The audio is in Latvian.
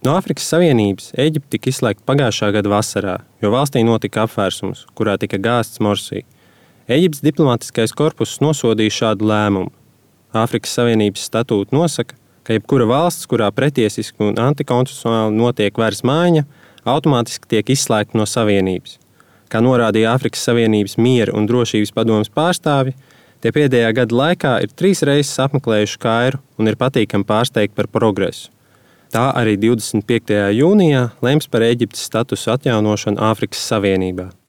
No Āfrikas Savienības Ēģipte tika izslēgta pagājušā gada vasarā, jo valstī notika apvērsums, kurā tika gāzts Morsī. Ēģiptes diplomātiskais korpus nosodīja šādu lēmumu. Āfrikas Savienības statūti nosaka, ka jebkura valsts, kurā pretiesiski un antikonstitucionāli notiek varas maiņa, automātiski tiek izslēgta no Savienības. Kā norādīja Āfrikas Savienības miera un drošības padomes pārstāvji, tie pēdējā gada laikā ir 3 reizes apmeklējuši Kairu un ir patīkami pārsteigti par progresu. Tā arī 25. jūnijā lems par Ēģiptes statusu atjaunošanu Āfrikas Savienībā.